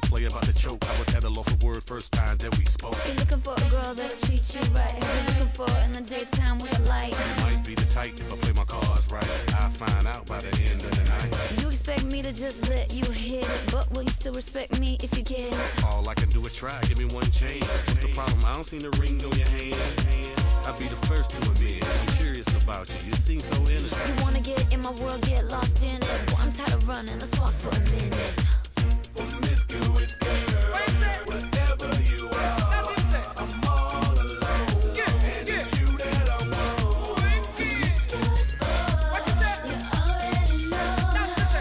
play about the choke. I was at a loss of word first time that we spoke. You're looking for a girl that'll treat you right. You're looking for in the daytime with a light. You might be the type if I play my cards right. I'll find out by the end of the night. You expect me to just let you hit it, but will you still respect me if you get it? All I can do is try, give me one chance. What's the problem? I don't see the ring on your hand. I'll be the first to admit I'm curious about you. You seem so innocent. You wanna get in my world, get lost in it. Boy, I'm tired of running, let's walk for a minute.